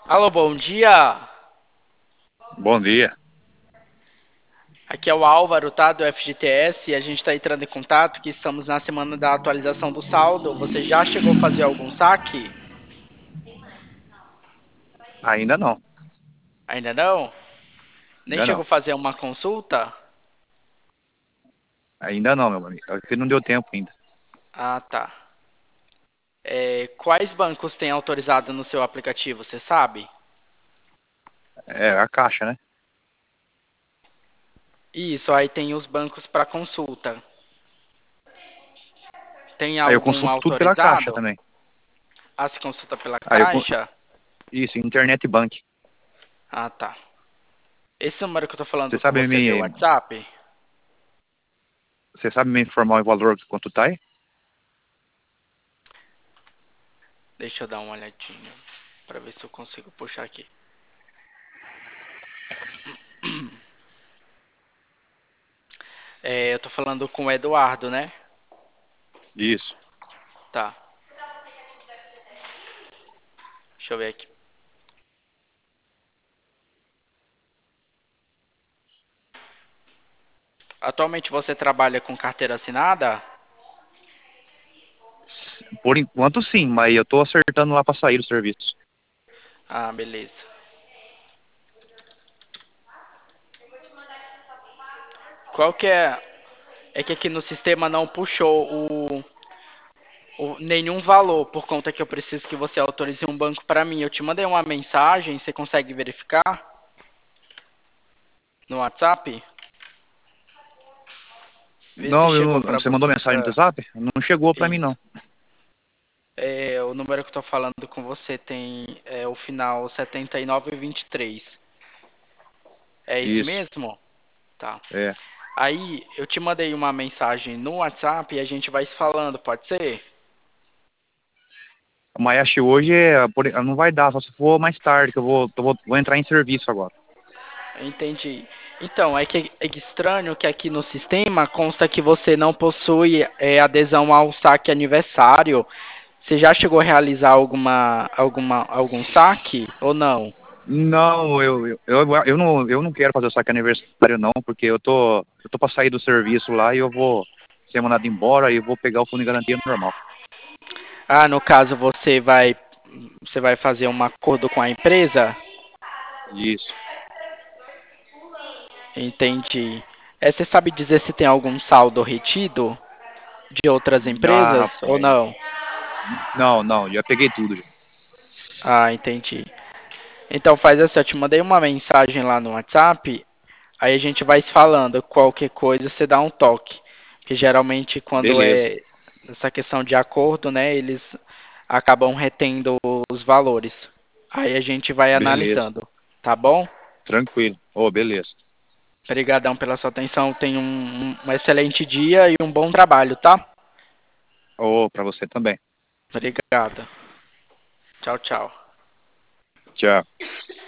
Alô, bom dia. Bom dia. Aqui é o Álvaro, tá? Do FGTS e a gente está entrando em contato que estamos na semana da atualização do saldo. Você já chegou a fazer algum saque? Ainda não. Ainda não? Nem Ainda chegou não. a fazer uma consulta? Ainda não, meu amigo. É que não deu tempo ainda. Ah, tá. Quais bancos tem autorizado no seu aplicativo, você sabe? É a caixa, né? Isso, aí tem os bancos para consulta. Tem Aí eu algum consulto tudo pela caixa autorizado? também. Ah, se consulta pela Aí eu, Caixa? isso, internet bank. Ah, tá. Esse número que eu tô falando Você com sabe você é meu me, WhatsApp? você sabe me informar o valor de quanto tá aí? Deixa eu dar uma olhadinha para ver se eu consigo puxar aqui. Eu tô falando com o Eduardo, né? Isso. Tá. Deixa eu ver aqui. Atualmente você trabalha com carteira assinada? Por enquanto sim, mas eu tô acertando lá pra sair do serviço. Ah, beleza. Qual que é? É que aqui no sistema não puxou nenhum valor, por conta que eu preciso que você autorize um banco para mim. Eu te mandei uma mensagem, você consegue verificar no WhatsApp? Vê se Não, chegou para você mandou você. mensagem no WhatsApp? Não chegou pra mim, não. Isso. O número que eu tô falando com você tem o final 7923. É esse Isso. mesmo? Tá. É. Aí eu te mandei uma mensagem no WhatsApp e a gente vai se falando, pode ser? Mas acho que hoje não vai dar, só se for mais tarde, que vou entrar em serviço agora. Entendi. Então, é que estranho que aqui no sistema consta que você não possui adesão ao saque aniversário. Você já chegou a realizar algum saque ou não? Não, eu não quero fazer o saque aniversário não, porque eu tô para sair do serviço lá e eu vou ser mandado embora e eu vou pegar o fundo de garantia normal. Ah, no caso você vai fazer um acordo com a empresa? Isso. Entendi. Você sabe dizer se tem algum saldo retido de outras Ah, empresas ou rapaz. não? Não, não, já peguei tudo já. Ah, entendi. Então faz assim, eu te mandei uma mensagem lá no WhatsApp, aí a gente vai se falando, qualquer coisa você dá um toque. Que geralmente quando Beleza. é essa questão de acordo, né, eles acabam retendo os valores. Aí a gente vai Beleza. analisando, tá bom? Tranquilo. Ô, beleza. Obrigadão pela sua atenção, tenha um excelente dia e um bom trabalho, tá? Ô, para você também. Obrigado. Tchau, tchau. Tchau.